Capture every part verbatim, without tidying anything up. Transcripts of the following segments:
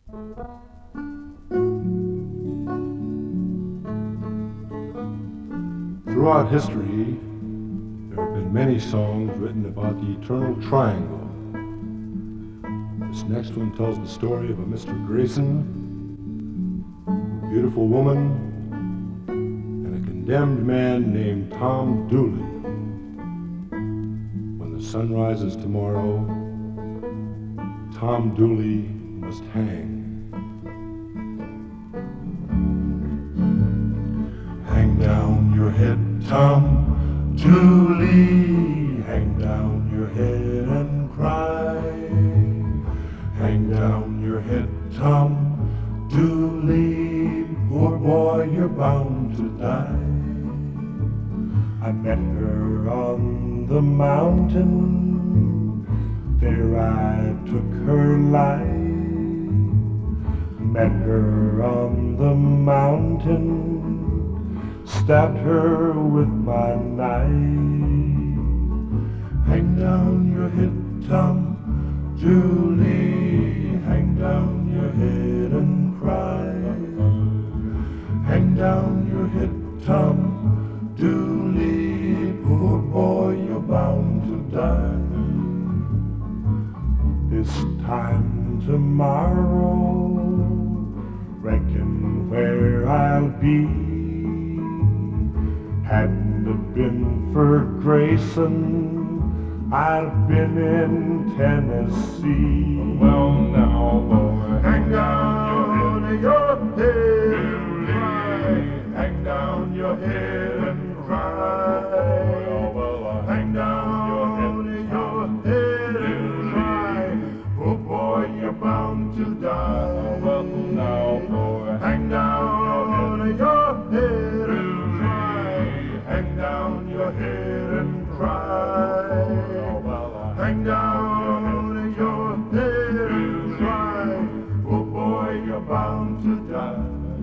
Throughout history, there have been many songs written about the eternal triangle. This next one tells the story of a Mister Grayson, a beautiful woman, and a condemned man named Tom Dooley. When the sun rises tomorrow, Tom Dooley must hang. Hang down your head, Tom Dooley, hang down your head and cry. Hang down your head, Tom Dooley, poor boy, you're bound to die. I met her on the mountain, there I took her life. Met her on the mountain, stabbed her with my knife. Hang down your head, Tom Dooley, hang down your head and cry. Hang down your head, Tom Dooley, poor boy, you're bound to die. This time tomorrow, reckon where I'll be. Hadn't it been for Grayson, I've been in Tennessee. Well now, boy, hang down your head, Dooley, hang down your head and cry. well, well, uh, Hang down your head, your head and cry. Oh boy, you're bound to die. well now, boy, Hang down your head and cry. Hang down your head and cry. well, uh, Hang down your head and cry. Oh boy, you're bound to die.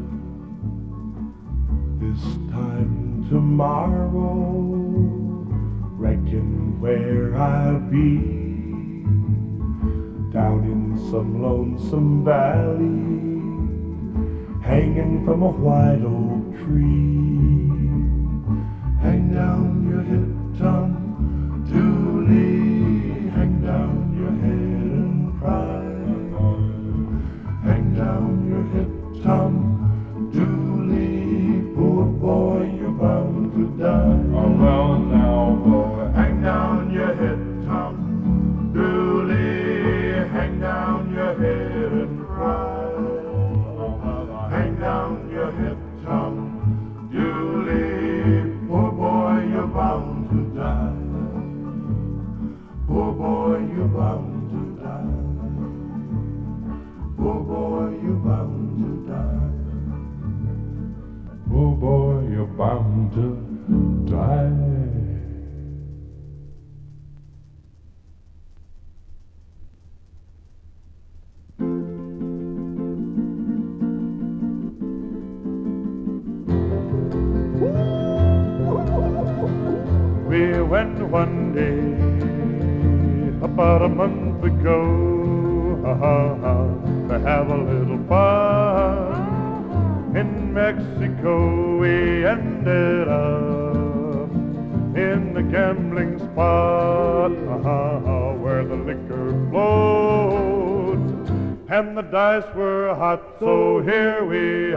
This time tomorrow, reckon where I'll be. Down in some lonesome valley, hanging from a white oak tree. Hang down your head, Tom Dooley, hang down your head and cry. Hang down your head, Tom Dooley, poor boy, you're bound to die. oh, well now, boy, Hang down your head, Tom Dooley, hang down your head and cry. Hang down your head, Tom Dooley, poor boy, you're bound to die. Poor boy, you're bound to die. Poor boy, you're bound to die. oh boy, you're bound to die. We went one day about a month ago to have a little fun in Mexico. We ended up in the gambling spot where the liquor flowed and the dice were hot. So here we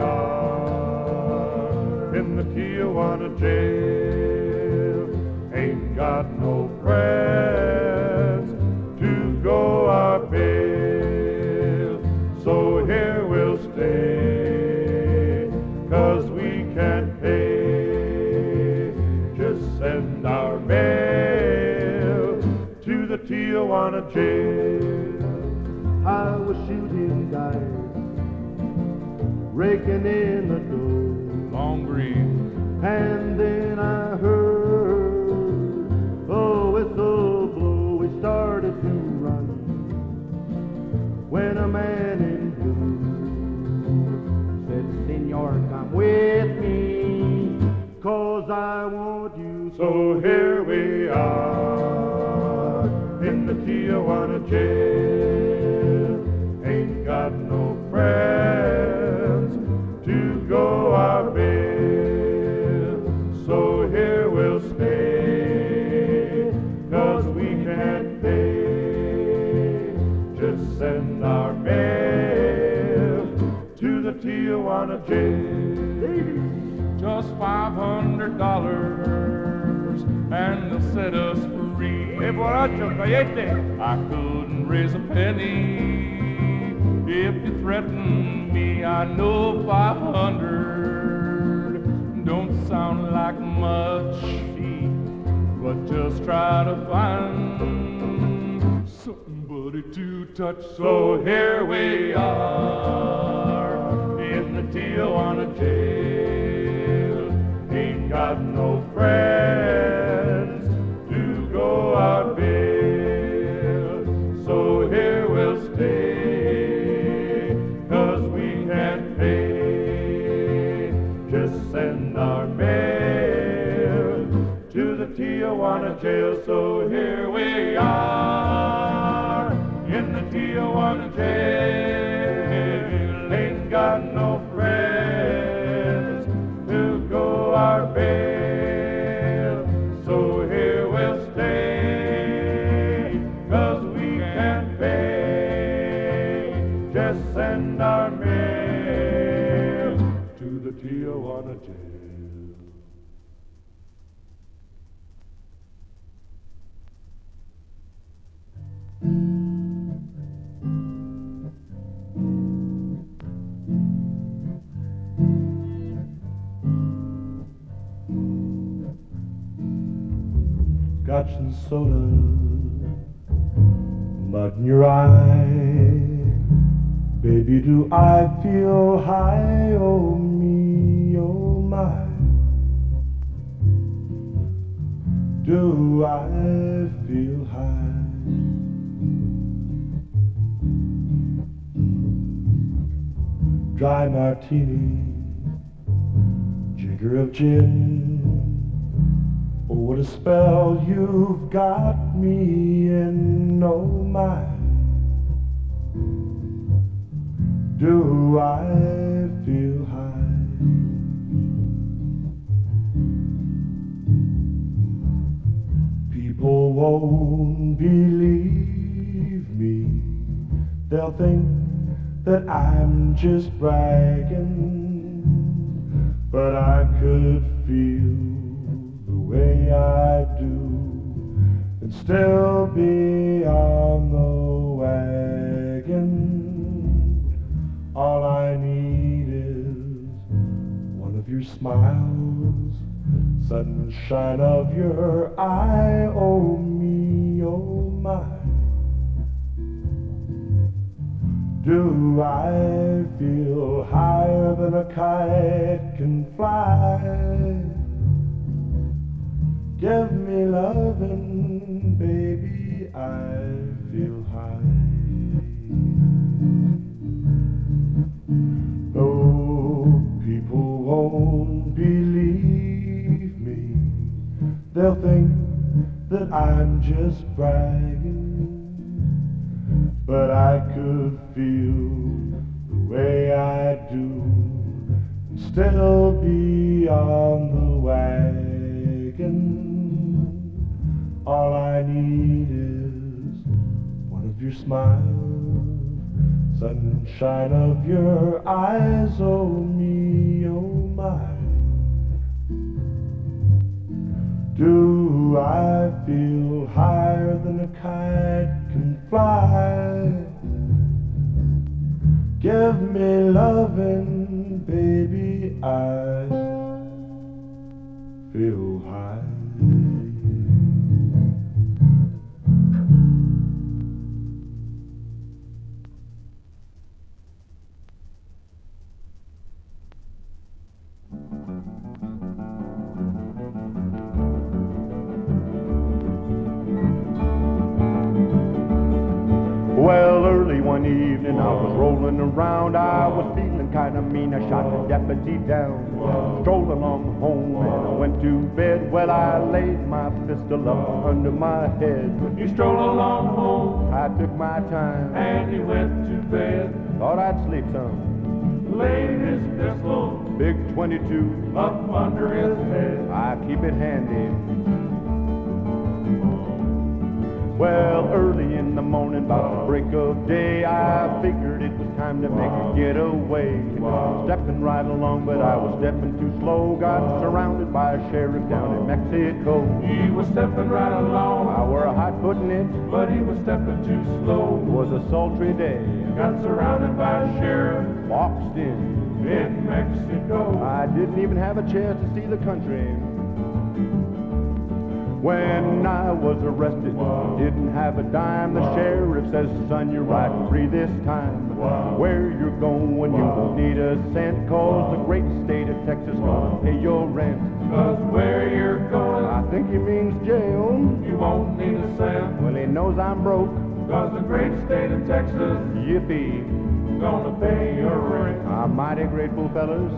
are in the Tijuana jail. Ain't got no friends to go our bail. So here we'll stay, 'cause we can't pay. Just send our mail to the Tijuana jail. I was shooting dice, raking in the dough, Long green, and then I heard the whistle blow. We started to run when a man in blue said, "Senor, come with me, 'cause I want you." So here we are in the Tijuana jail. Ain't got no friends our mail to the Tijuana jail. Just five hundred dollars and they'll set us free. Hey, borracho, cállate. I couldn't raise a penny if you threaten me. I know five hundred don't sound like much, but just try to find somebody to touch. So here we are in the Tijuana jail. Ain't got no friends to go out bail. So here we'll stay, 'cause we can't pay. Just send our mail to the Tijuana jail. So here we are in the Tijuana jail. Ain't got no friends to go our bail. So here we'll stay, 'cause we can't pay. Just send our mail to the Tijuana jail. Scotch and soda, mud in your eye. Baby, do I feel high? Oh me, oh my. Do I feel high? Dry martini, jigger of gin. Oh, what a spell you've got me in, oh my. Do I feel high? People won't believe me. They'll think that I'm just bragging, but I could feel the way I do and still be on the wagon. All I need is one of your smiles, sunshine of your eye. Oh me, oh my. Do I feel higher than a kite can fly? Give me lovin', baby, I feel high. No, people won't believe me. They'll think that I'm just bragging, but I could feel the way I do and still be on the wagon. All I need is one of your smiles, sunshine of your eyes. Oh me, oh my. Do I feel higher than a kite can fly? Give me lovin', baby, I feel high. Well, early one evening I was rolling around. I was feeling kind of mean. I shot the deputy down. Strolled along home and I went to bed. Well, I laid my pistol up under my head. You strolled along home I took my time and you went to bed. Thought I'd sleep some. Laid his pistol Big twenty-two up under his head. I keep it handy. Well, early in the morning, about the break of day, I figured it was time to make a getaway. Stepping right along, but I was stepping too slow. Got surrounded by a sheriff down in Mexico. He was stepping right along. I wore a hot foot in it, but he was stepping too slow. It was a sultry day. Got surrounded by a sheriff. Boxed in. In Mexico. I didn't even have a chance to see the country. When I was arrested, wow. Didn't have a dime. The wow. Sheriff says, son, you're wow. riding free this time. Wow. Where you're going, wow. You won't need a cent, cause wow. the great state of Texas wow. gonna pay your rent. Cause where you're going, I think he means jail. You won't need a cent. Well, he knows I'm broke. Cause the great state of Texas, yippee, gonna pay your rent. I'm mighty grateful, fellas.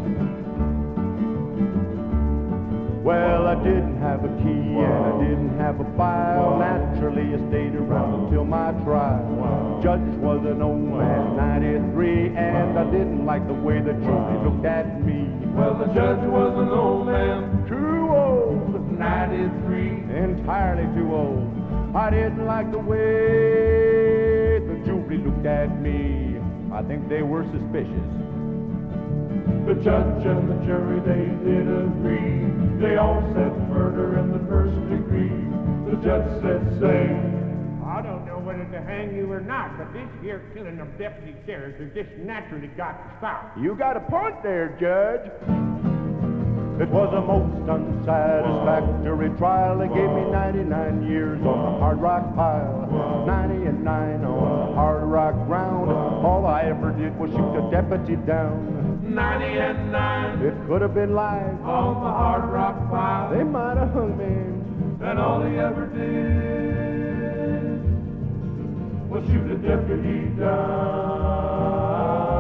Well, I didn't have a key wow. and I didn't have a file. Wow. Naturally, I stayed around wow. until my trial. Wow. Judge was an old wow. man, ninety-three, and wow. I didn't like the way the jury wow. looked at me. Well, the judge was an old man, too old, ninety-three, entirely too old. I didn't like the way the jury looked at me. I think they were suspicious. The judge and the jury, they did agree. They all said murder in the first degree. The judge said, say, I don't know whether to hang you or not, but this here killing of deputy sheriffs has just naturally got to stop. You got a point there, Judge. It was a most unsatisfactory wow. trial. They wow. gave me ninety-nine years wow. on the hard rock pile. Wow. ninety and nine on wow. the hard rock ground. Wow. All I ever did was shoot the deputy down. ninety and nine. It could have been life on the hard rock pile. They might have hung me. And all he ever did was shoot a deputy down.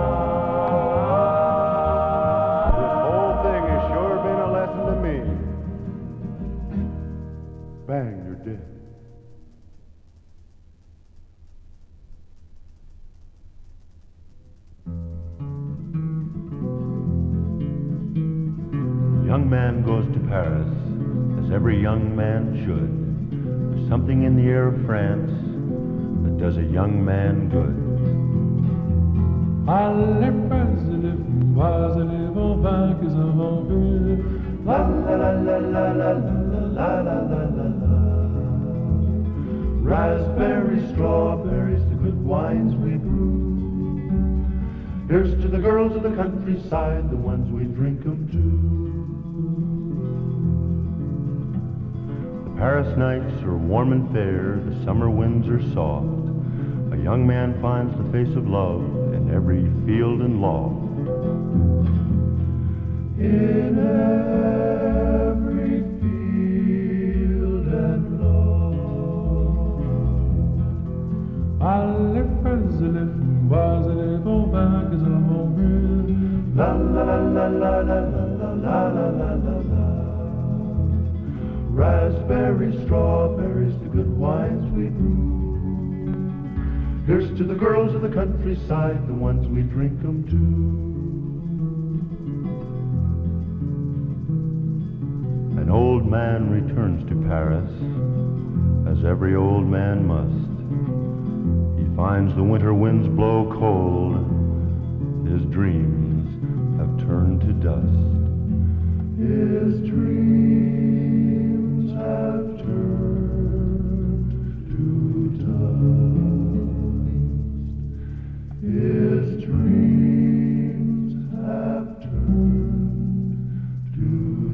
This whole thing has sure been a lesson to me. Bang, you're dead. Young man goes to Paris, as every young man should. There's something in the air of France that does a young man good. Allez, Paris, vas allez, vont vainqueurs avant eux. La la la la la la la la la la la. Raspberries, strawberries, the good wines we brew. Here's to the girls of the countryside, the ones we drink 'em to. Paris nights are warm and fair, the summer winds are soft. A young man finds the face of love in every field and loft. In every field and loft. Allez, allez, vas allez, vont vainqueurs avant eux. La la la la la la la la la la la la. Raspberries, strawberries, the good wines we brew. Here's to the girls of the countryside, the ones we drink 'em to. An old man returns to Paris, as every old man must. He finds the winter winds blow cold, his dreams have turned to dust. His dreams have turned to dust. His dreams have turned to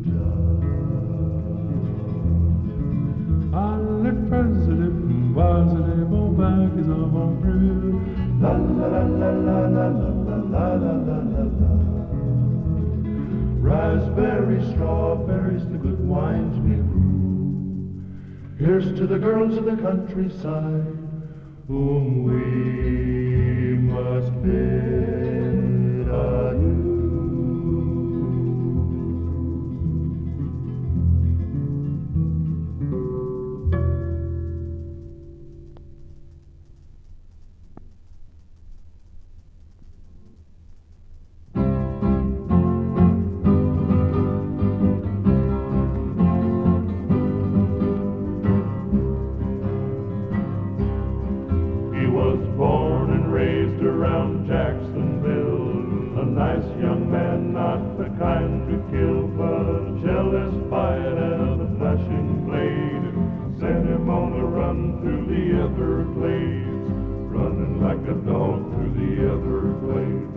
dust. Allez, allez, vas allez, vont vainqueurs avant eux. La la la la la la la la la la la la. Raspberries, strawberries, the good wines we brew. Here's to the girls of the countryside, whom we must bid adieu. nice young man, not the kind to kill, but a jealous fight and a flashing blade sent him on a run through the Everglades, running like a dog through the Everglades.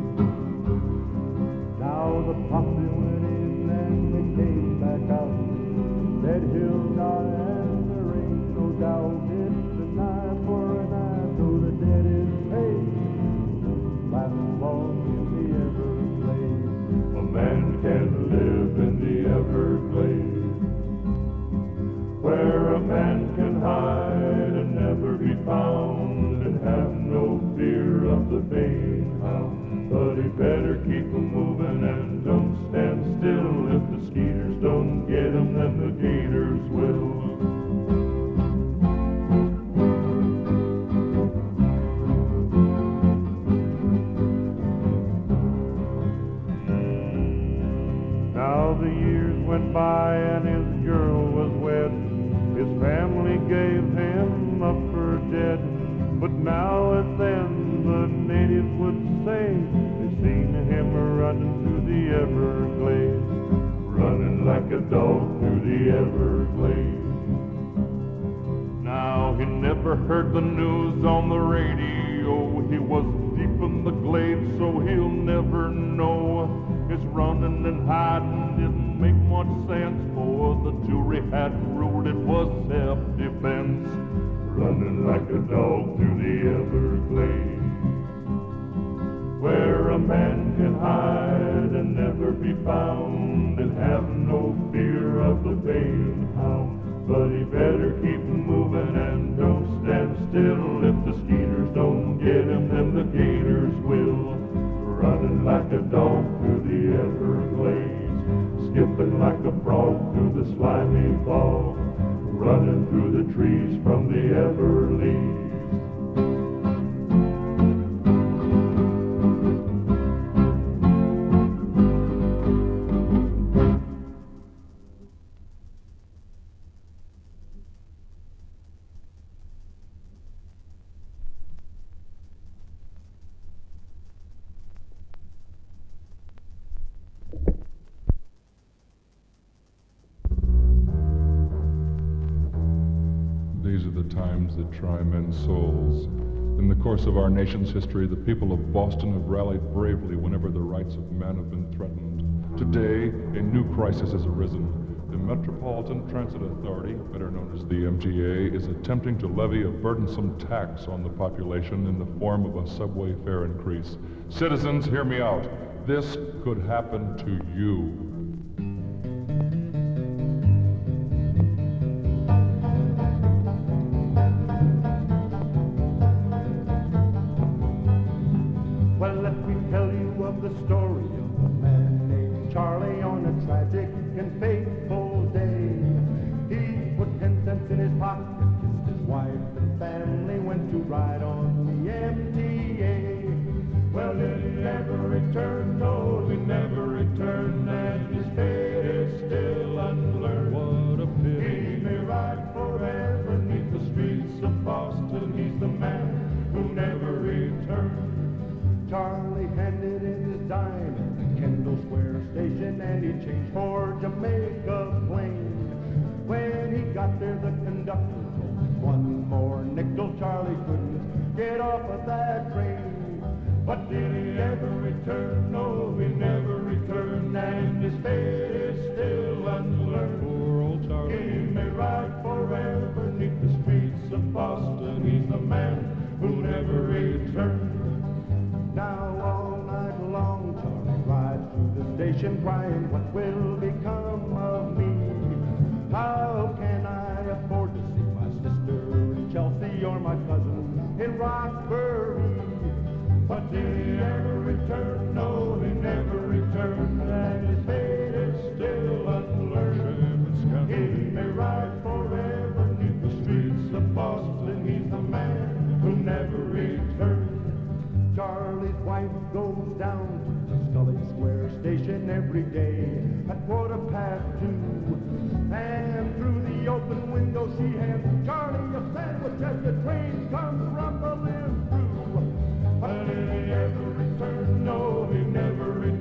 Now the posse went in and they came back out, said he'll die and there ain't no doubt. It's an eye for an eye, so the debt is paid. Last long in the Everglades. A man can live in the Everglades, where a man can hide and never be found, and have no fear of the baying hound. But he better keep 'em moving and don't stand still. If the skeeters don't get him, then the gators will. Now the years went by and his girl was wed. His family gave him up for dead. But now and then the natives would say they seen him running through the Everglades, running like a dog through the Everglades. Now he never heard the news on the radio. He was deep in the glade, so he'll never know. His running and hiding didn't make much sense, for the jury had ruled it was self-defense. Running like a dog through the Everglades, where a man can hide and never be found, and have no fear of the baying hound. But he better keep moving and don't stand still. If the skeeters don't get him, then the gators will. Running like a dog through the Everglades, skipping like a frog through the slimy fog, running through the trees from the Everleaves. These are the times that try men's souls. In the course of our nation's history, the people of Boston have rallied bravely whenever the rights of man have been threatened. Today, a new crisis has arisen. The Metropolitan Transit Authority, better known as the M T A, is attempting to levy a burdensome tax on the population in the form of a subway fare increase. Citizens, hear me out. This could happen to you. Well, let me tell you of the story of a man named Charlie on a tragic and fateful day. He put ten cents in his pocket, kissed his wife and family, went to ride on the M T A. Well, did he ever return? No, he never returned, and his fate is still unlearned. What a pity. He may ride forever neath the streets of Boston. He's the man who never returned. Charlie handed in his dime at the Kendall Square station, and he changed for Jamaica Plain. When he got there, the conductor told him one more nickel. Charlie couldn't get off of that train. But did he ever return? No, he never returned, and his fate is still unlearned. Poor old Charlie. He may ride forever neath the streets of Boston. He's the man who never returned. Now all night long Charlie rides through the station crying, what will become of me? How can I afford to see my sister in Chelsea or my cousin in Roxbury? But did he ever return? No, he never returned, and his fate is still unlearned. He may ride forever neath the streets of Boston. He's the man who never returned. Charlie's wife goes down to the Scully Square station every day at quarter past two. And through the open window she hands Charlie a sandwich as the train comes rumbling through. But did he ever return? No, he never returned.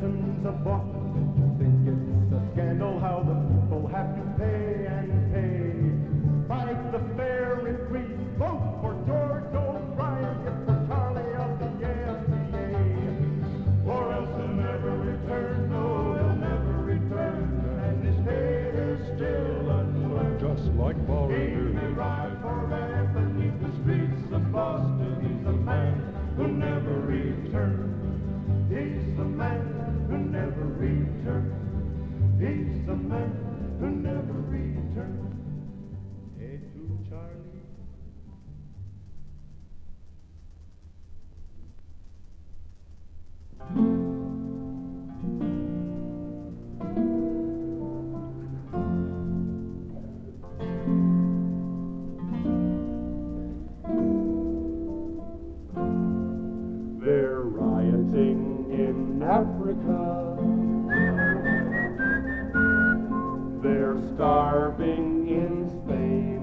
citizens of Boston, did you think it's a scandal how the people have to pay and pay? Fight the fare increase, vote for George O'Brien, get for Charlie of the M B A. Or else they'll never return, no, they'll never return, and this state is still unlearned. Just like Paul Revere. He may ride forever beneath the streets of Boston. He's the man who never returned. He's the man who never returned. He's the man who never returned. Hey, to Charlie. They're rioting in Africa. They're starving in Spain.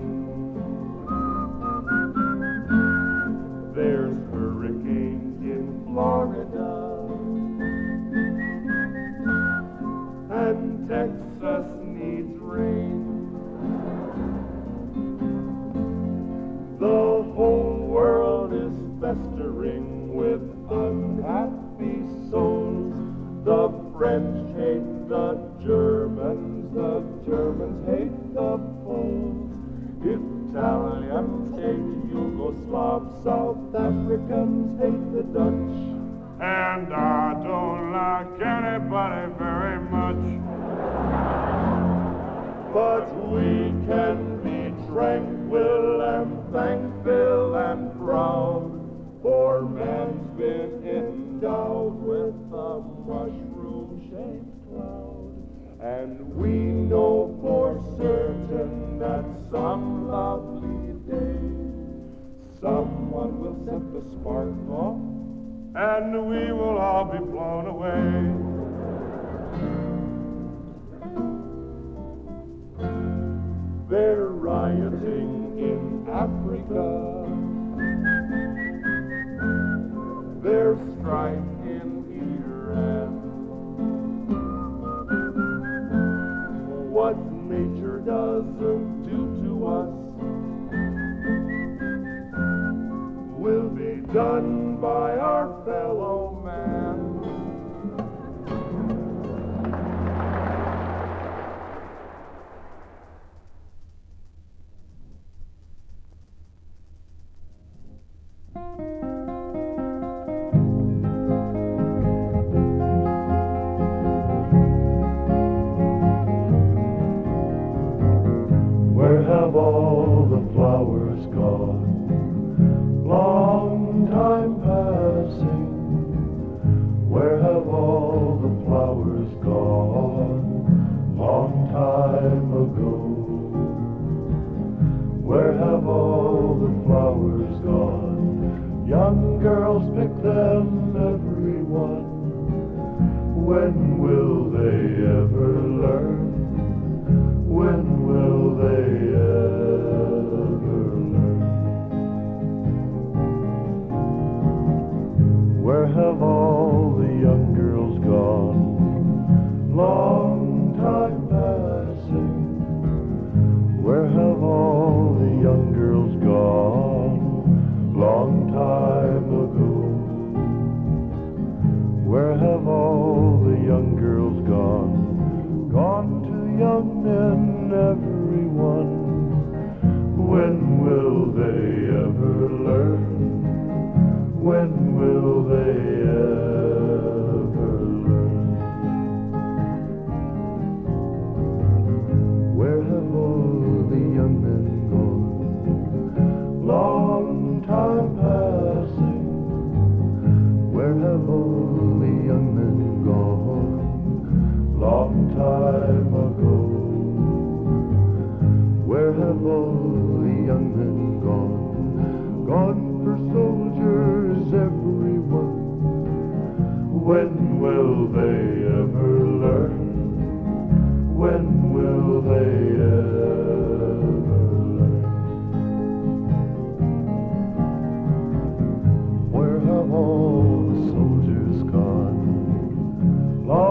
There's hurricanes in Florida. And Texas needs rain. The whole world is festering with unhappy souls. The French hate the Germans, the Germans hate the Poles. Italians hate Yugoslavs, South Africans hate the Dutch. And I don't like anybody very much. But we can be tranquil and thankful and proud, for man's been endowed with a mushroom-shaped cloud. And we know for certain that some lovely day someone will set the spark off, and we will all be blown away. They're rioting in Africa. There's strife in Iran. What nature doesn't do to us will be done by our fellow man. Where have all the flowers gone? Long time passing. Where have all the flowers gone? Long time ago. Where have all the flowers gone? Young girls pick them, everyone. When will they ever learn? When will they ever learn? Where have all the young girls gone? Long time passing. Where have all the young girls gone? Long time ago. Where have all the young girls gone? Gone to young men, everyone. When will they ever learn? When will they ever learn? Where have all the young men gone? Long time passing. Where have all the young men gone? Long time ago. Where have all the young men gone? Gone for soldiers, everyone. When will they ever learn? When will they ever learn? Where have all the soldiers gone? Long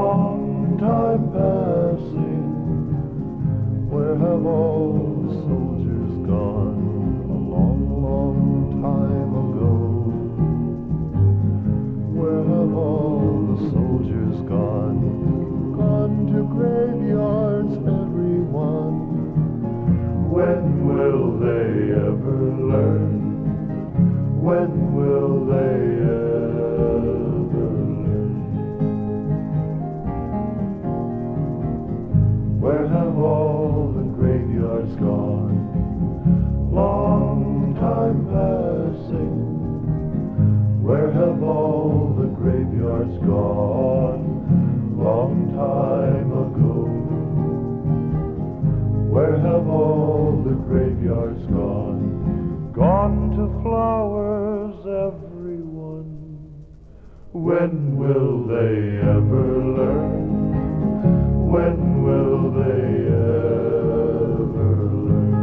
time passing, where have all the soldiers gone? A long, long time ago. Where have all the soldiers gone? Gone to graveyards, everyone. When will they ever learn? When will they ever learn? Where have all the graveyards gone? Long time passing. Where have all the graveyards gone? Long time ago. Where have all the graveyards gone? Gone to flowers, everyone. When will they ever learn? When will they ever learn?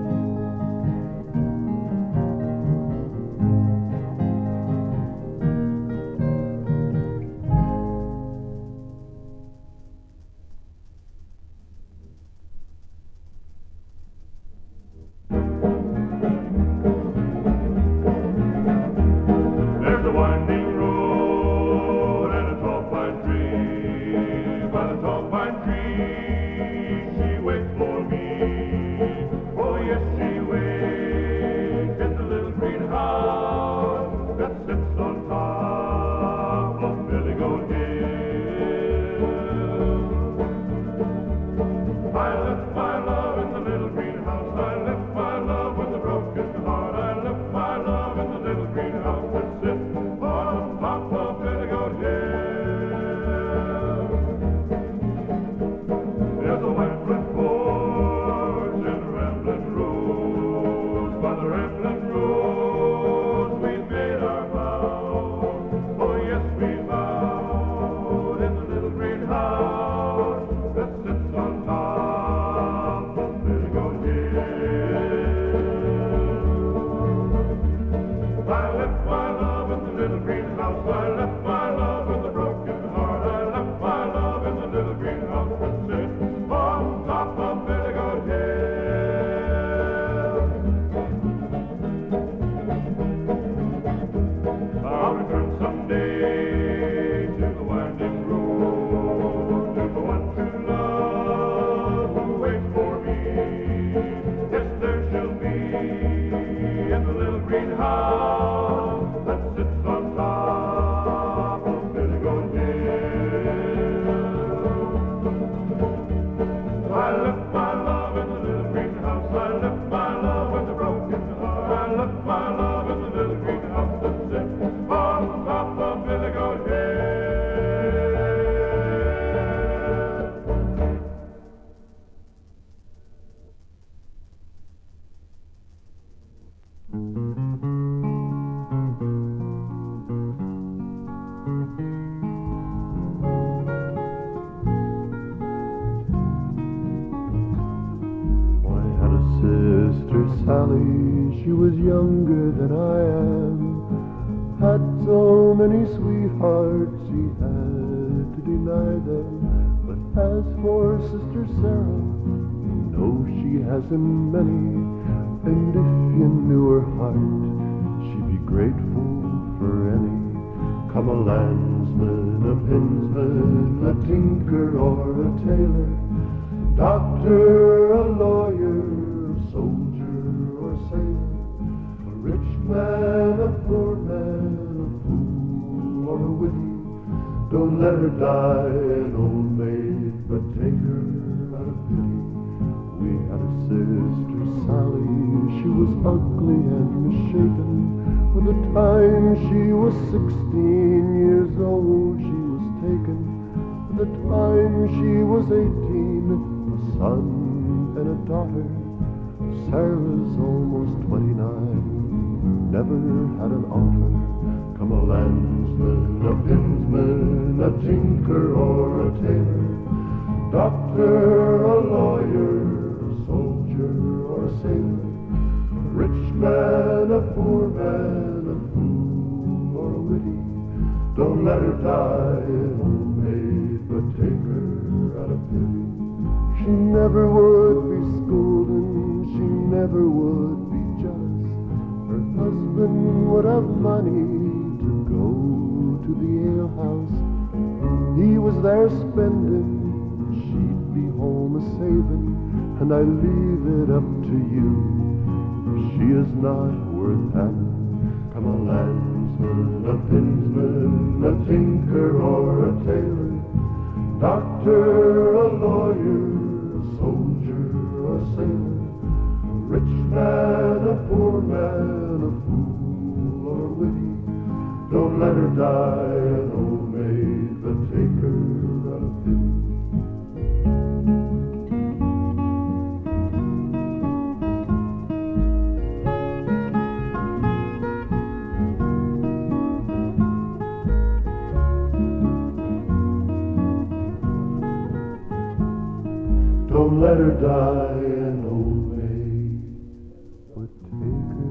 There's a winding road and a tall pine tree. By the tall pine tree, she waits for me. Oh yes, she waits in the little green house that sits on top of Billy Goat Hill. I left my love in the little green house. I left my love with a broken heart. I left my love in the little green house that sits on top of Billy Goat Hill. There's a white front porch and a rambling rose. By the rambling rose we made our vow. Oh yes, we vowed in the little green house that sits on top of Billy Goat Hill. I left my love in the little green house. I left my love with a broken heart. I left my love in the little green house that sits on top of Billy Goat Hill. I'll return someday to the winding road, to the one true love who waits for me. Yes, there shall be in the little green house that sits on top of Billy Goat Hill. I left my love in the little green house. I left my love with a broken heart. I left my love in the little green house that sits on top of Billy Goat Hill. I had a sister, Sally, she was younger than I am. Had so many sweethearts, she had to deny them. But as for Sister Sarah, you know she hasn't many. And if you knew her heart, she'd be grateful for any. Come a landsman, a pinsman, a tinker or a tailor, doctor, a lawyer, a soldier or a sailor, a rich man, a poor man, a fool or a witty. Don't let her die an old maid, but take her out of pity. We had a sister, Sally, she was ugly and misshapen. When the time she was sixteen years old, she was taken. When the time she was eighteen, a son and a daughter. Sarah's almost twenty-nine, never had an offer. Come a landsman, a pinsman, a tinker or a tailor, doctor, a lawyer, a soldier or a sailor, a rich man, a poor man, a fool or a witty. Don't let her die an old maid, but take her out of never would be scolding, she never would be jealous. Her husband would have money to go to the alehouse. He was there spending, she'd be home a-saving, and I leave it up to you. If she is not worth having, come a landsman, a pinsman, a tinker or a tailor, doctor, a lawyer, a soldier or a sailor, a rich man, a poor man, a fool or witty. Don't let her die an old maid, but take her out of pity. Don't let her die an old maid, but take her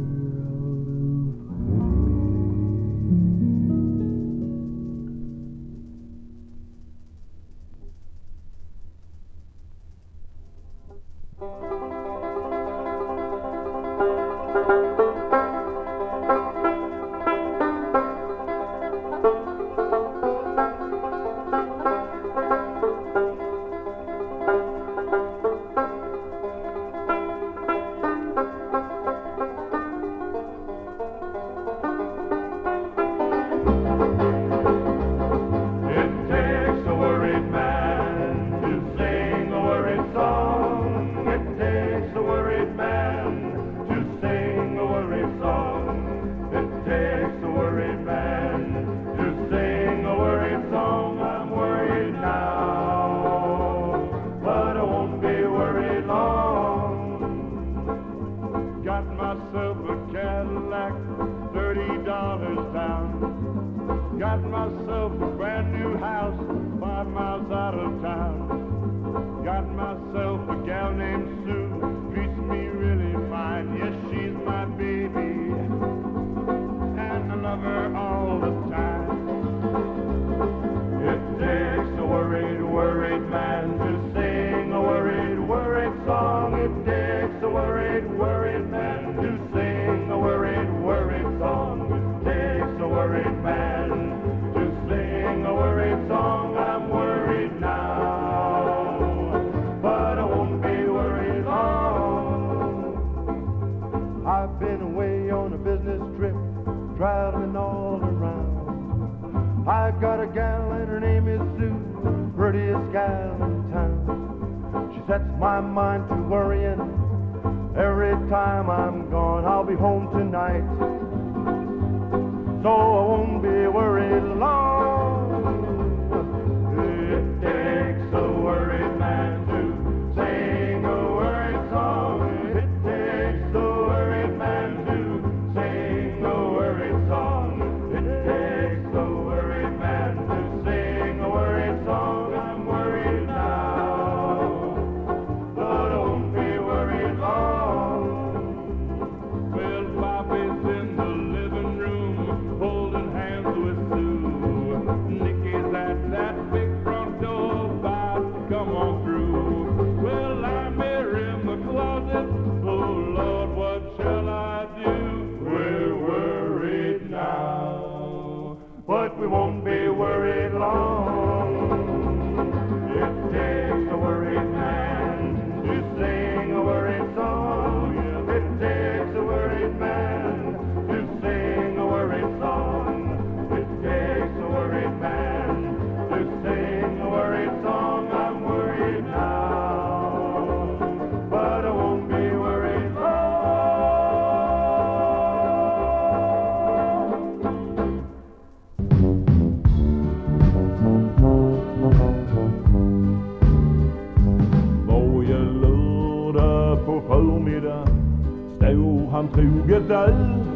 han troget där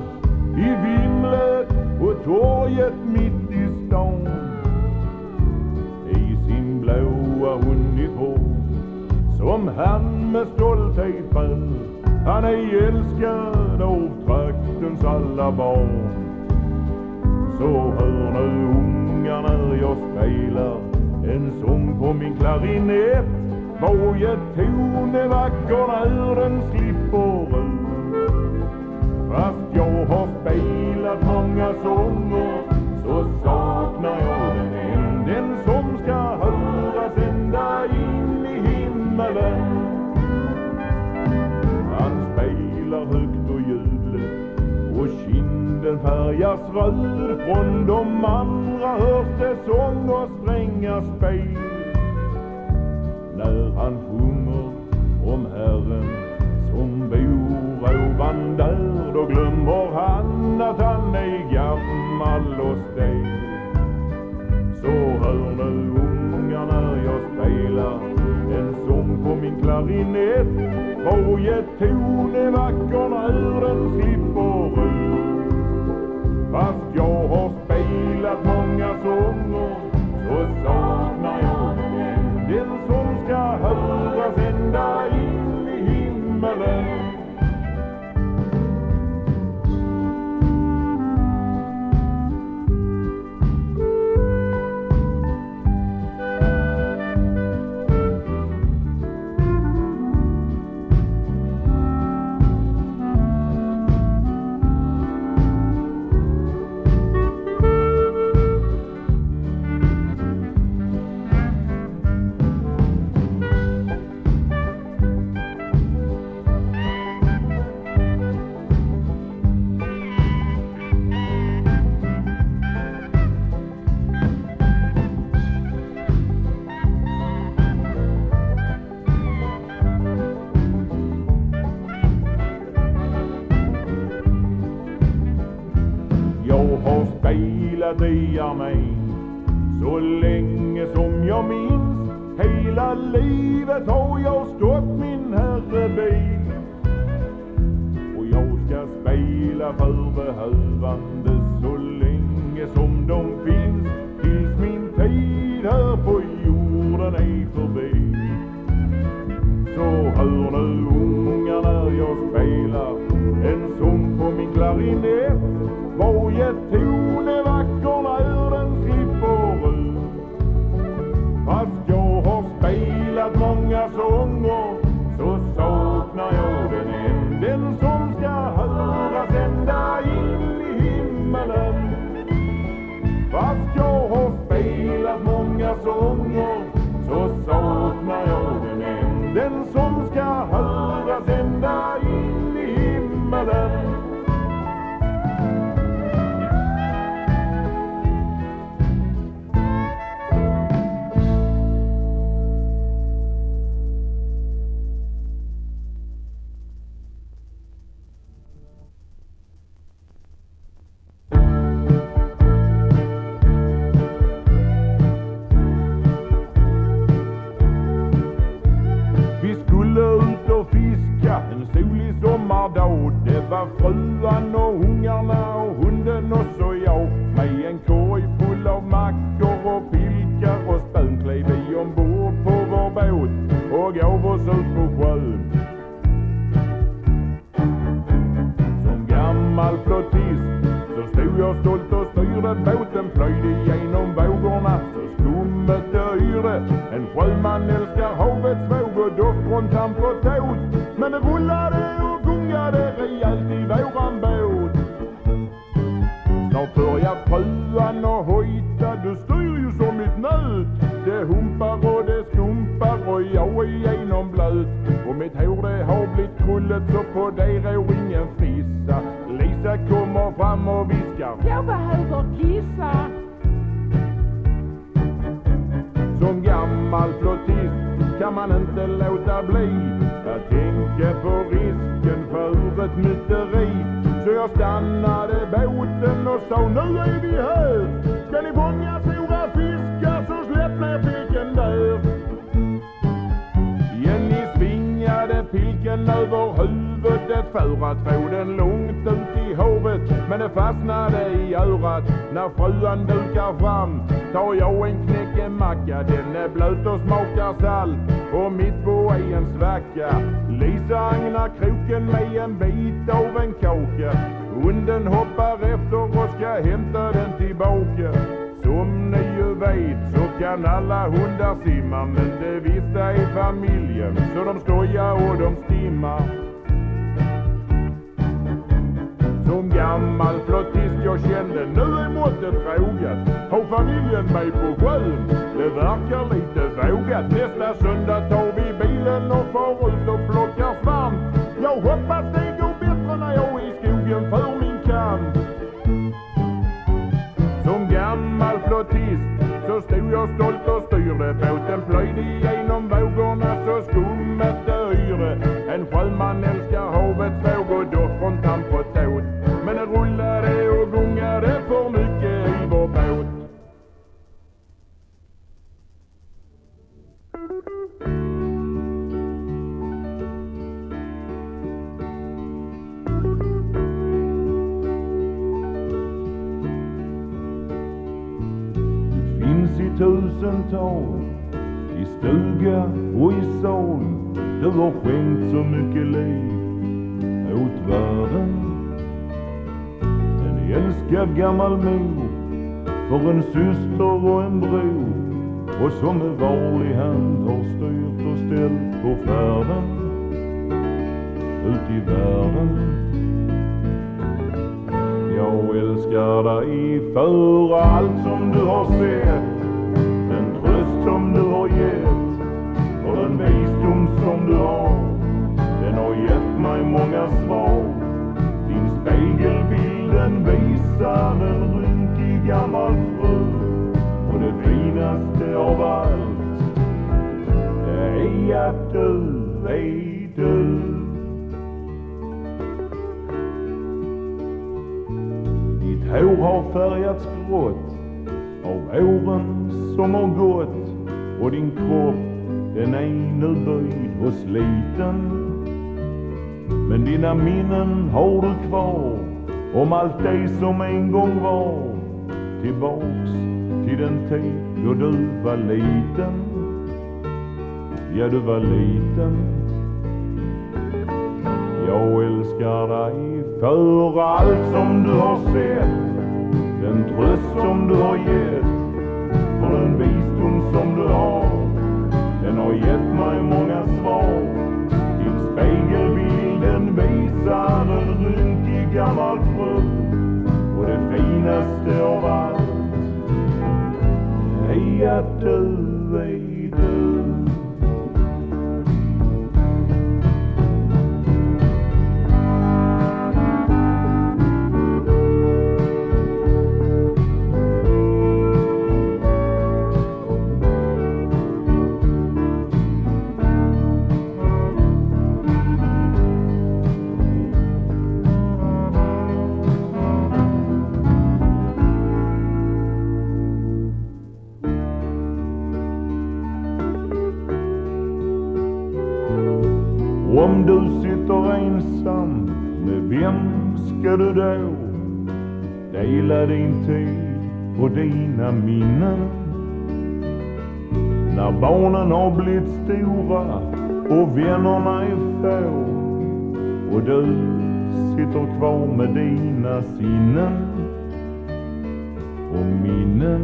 i vimlet och torget mitt i stan. I sin blåa uniform som han med stolthet bär. Han är älskad av traktens alla barn. Så hör nu ungar när jag spelar en sång på min klarinett. Varje ton är vacker när den slipper ut. Fast jag har spelat många sånger så saknar jag den en. Den som ska höras ända in i himmelen. Han spelar högt och ljudligt och kinden färgas röd. Från de andra hörs det sång och stränga spel. När han sjunger om Herren som bor ovan där, då glömmer han att han är gammal och stel. Så hör nu unga när jag spelar en sång på min klarinett. Varje ton är vacker när den slipper ut. Fast jag har spelat många sånger så saknar jag den. Den som ska höras ända in i himmelen. I armén så länge som jag minns. Hela livet har jag stått min herre bil. Och jag ska spela för behövande så länge som de finns. Tills min tid här på jorden är förbi. Så hör nu unga när jag spelar en sång på min klarinett. Varje ton är vacker när den slipper ut. Fast jag har spelat många sånger så saknar jag den en. Den som ska höras ända in i himmelen. Fast jag har spelat många sånger så saknar jag den en. Den som ska höras ända in i himmelen. Det var fruan och ungarna och hunden och så jag. Med en korg full av mackor och pilkar och spön klev vi ombord på vår båt och gav oss ut på sjön. Som gammal flottist så stod jag stolt och styrde båten. Plöjde genom vågorna så skummet det yrde. En sjöman älskar havets våg och doft från tamp och tåt. Men det rullade och gungade rejält i våran båt. Snart börjar fruan och hojta. Du styr ju som ett nöt. Det humpar och det skumpar och jag är genom blöt. Och mitt hår det har blivit krullet så på det rår ingen fissa. Lisa kommer fram och viskar. Jag behöver kissa. Som gammal flottist kan man inte låta bli att tänka på risken för ett myteri. Så jag stannade båten och sa, nu är vi här. Ska ni fånga stora fiskar så släpp ner piken där. Jenny svingade pilken över huvudet för att få den långt ut i havet. Men det fastnade i örat när fruan dukar fram. Tar jag en knäckemacka, den är blöt och smakar salt. Och mitt på är en svacka. Lisa agnar kroken med en bit av en kaka. Hunden hoppar efter och ska hämta den tillbaka. Som ni ju vet så kan alla hundar simma, men det visste i familjen så de skojar och de stimmar. Som gammal flottist jag kände, nu är måttet rågat. Har familjen mig på sjön, det verkar lite vågat. Nästa söndag tar vi bilen och far ut och plockar svamp. Jag hoppas det går bättre när jag är i skogen för min kamp. Som gammal flottist så stod jag stolt och styrde. Båten plöjde igenom vågorna så skummet det yrde. En sjöman älskar havets våg och dock från tamp på tåt. Men det rullade och gungade för mycket i vår båt. Det finns i tusental, i stuga och i sal. Du har skänkt så mycket liv åt världen. Älskad gammal mor för en syster och en bror, och som med varlig hand har styrt och ställt på färden ut i världen. Jag älskar dig för allt som du har sett, den tröst som du har gett och den visdom som du har. Den har gett mig många svar. Din spegelbild den visar en rynkig gammal fru, och det finaste av allt det är att du är du. Ditt hår har färgats grått av åren som har gått, och din kropp den är nu böjd och sliten. Men dina minnen har du kvar om allt det som en gång var, tillbaks till den tid då du var liten. Ja, du var liten. Jag älskar dig för allt som du har sett, den tröst som du har gett och den visdom som du har. Den har gett mig många svar. Din spegelbild den visar en rynkig gammal fru, och det finaste av allt är att du är du. Om du sitter ensam, med vem ska du då dela din tid och dina minnen? När barnen har blivit stora och vännerna är få, och du sitter kvar med dina sinnen och minnen.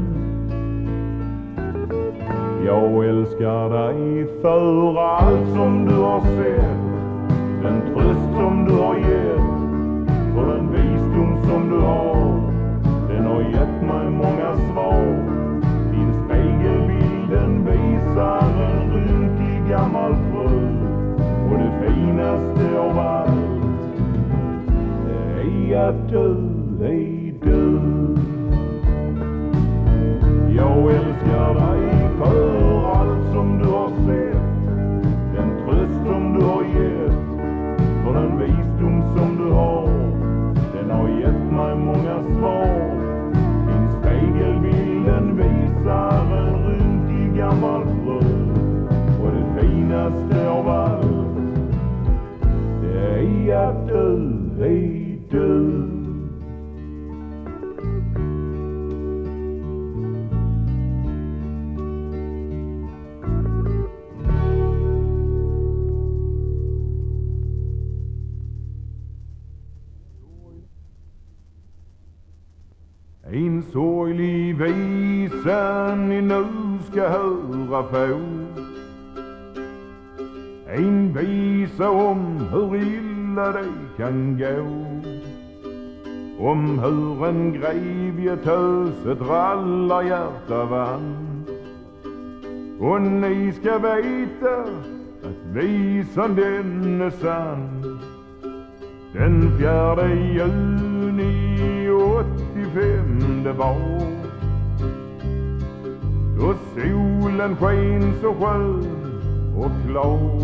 Jag älskar dig för allt som du har sett, den tröst som du har gett och den visdom som du har. Den har gett mig många svar. Din spegelbild den visar en rynkig gammal fru, och det finaste av allt det är att du är du. Jag älskar dig för allt som du har sett, den tröst som du har gett och den visdom som du har. Den har gett mig många svar. Din spegelbild den visar en rynkig gammal fru, och det finaste av allt det är att du är du. En sorglig väg gossen ni nu ska höra få. En visa om hur illa det kan gå. Om hur en grevjetös ett rallar hjärta vann. Och ni ska veta att visan den är sann. Den fjärde juni åttiofem det var. Då solen sken så skön och klar.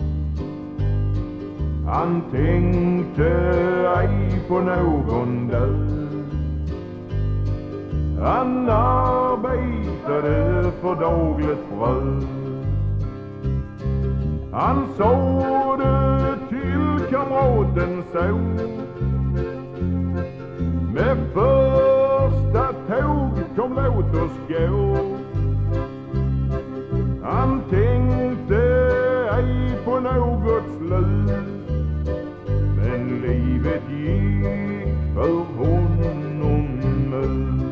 Han tänkte ej på någon död. Han arbetade för dagligt bröd. Han sa det till kamraten så. Med första tåg kom låt oss gå. Han tänkte ej på något slut. Men livet gick för honom ut.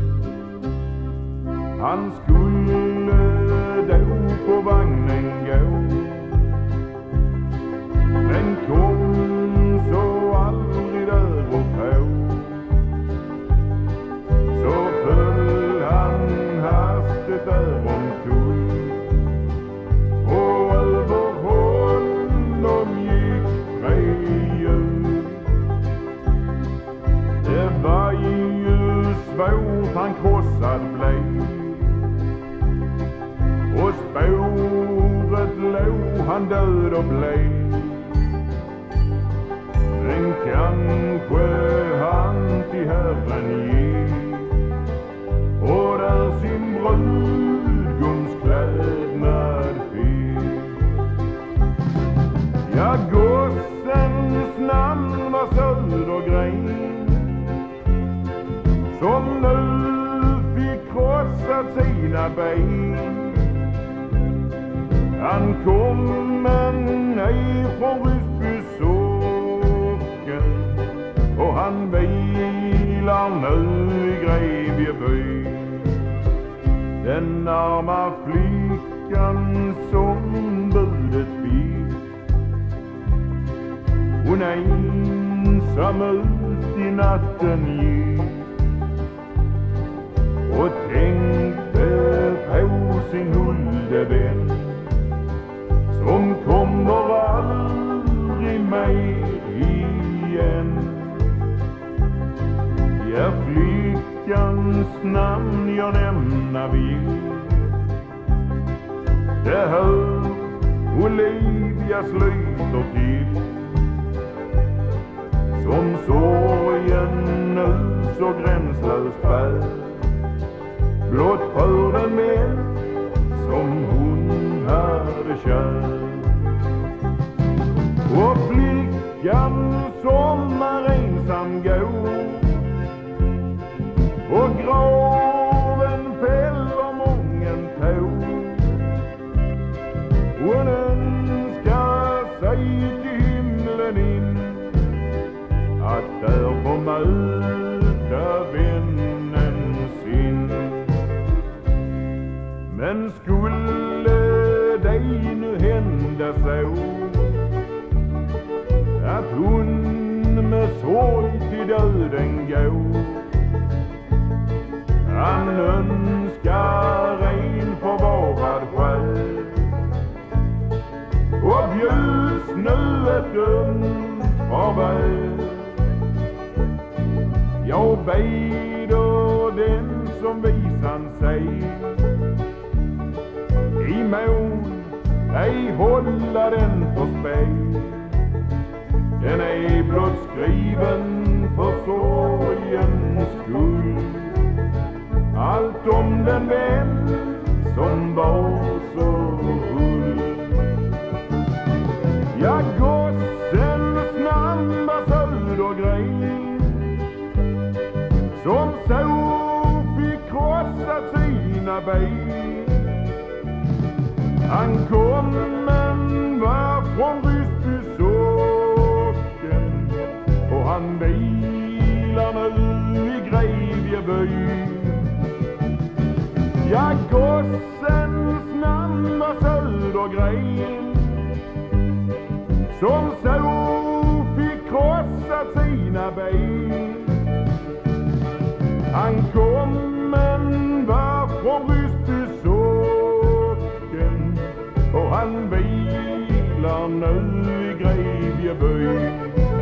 Han skulle då på vagnen gå. Men kom så aldrig där och på. Så föll han hastigt där omkull. Och över honom gick tre hjul. Det var ju svårt han krossad blev. Och spåret låg han död och blev. Men kanske han till Herren gick. Och där sin brudgums klädnad fick. Ja, gossens namn var Södergren. Som nu fick krossat sina ben. Han kom men ej från Ryssby socken. Och han vilar nu i Grevjeby. Den arma flickan som budet fick. Hon ensam ut i natten gick. Och tänkte på sin huldevän. Som kommer aldrig mer igen. Ja, flickans namn jag nämna vill. Det hör Olivia Slyter till. Som sorgen nu så gränslöst bär. Blott för den med som hon hade kär. Och flickan sommar ensam går. Och graven fäller mången tår. Hon önskar sig till himlen in. Att där få möta vännen sin. Men skulle det nu hända så. Att hon med sorg till döden går. Han önskar en förvarad själ. Och bjuds nu ett dömt farväl. Jag beder den som visan sig. I mån ej hålla den för spel. Den är blott skriven för sorgens skull. Allt om den vän som var så hull. Ja, gossens namn var Södergren. Som så fick krossat sina ben. Han kom men var från Ryssby socken. Och han vilar nu i Grevjeby. Ja, gossens namn var Södergren, som så fick krossat sina ben. Han kom men var från Ryssby socken, och han vilar nu i Grevjeby.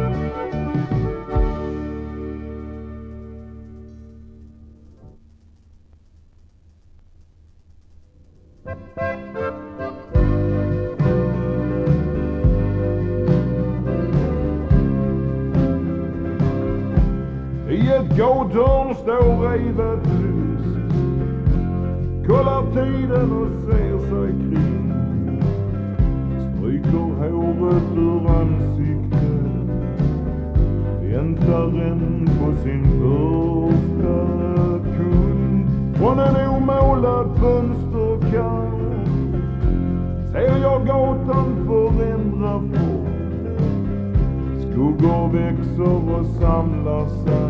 I ett gårdhörn står Evert tyst, kollar tiden och ser sig kring, stryker håret ur ansiktet, väntar en på sin första kund. Från en omålad fönsterkarm ser jag gatan förändra form. Skuggor växer och samlar sig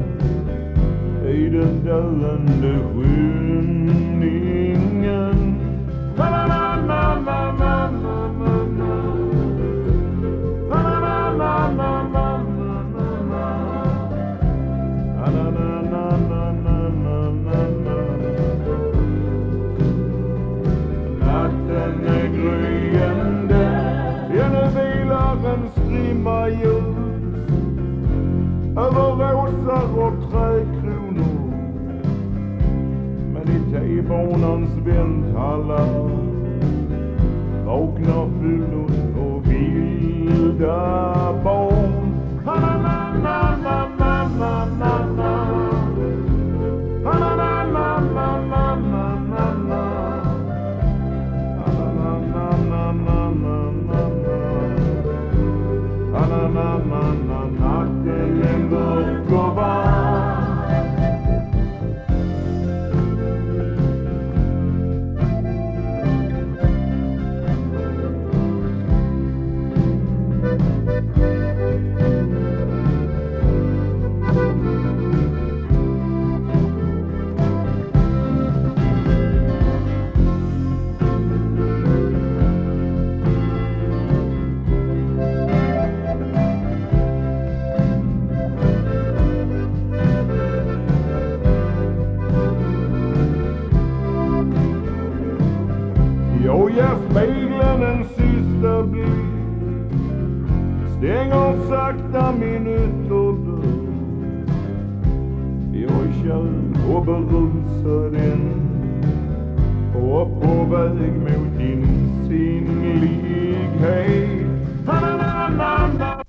i den döende skymningen. Na na na na na na na na. Na na na na na na na na. Na na na na na na na na. Natten är gryende, ännu vilar en strimma ljus över rosar och trädkronor. Men i T-banans vänthallar vaknar fullos och vilda barn. Na na na na na na na na. Na na na na na na na na na. Na na na na na na na na. Na na na na na. Natten är mörk och varm. Jag ger spegeln en sista blick, stänger sakta min ytterdörr. Jag kör och berusad än, och på väg mot din sinnlighet. Na na na na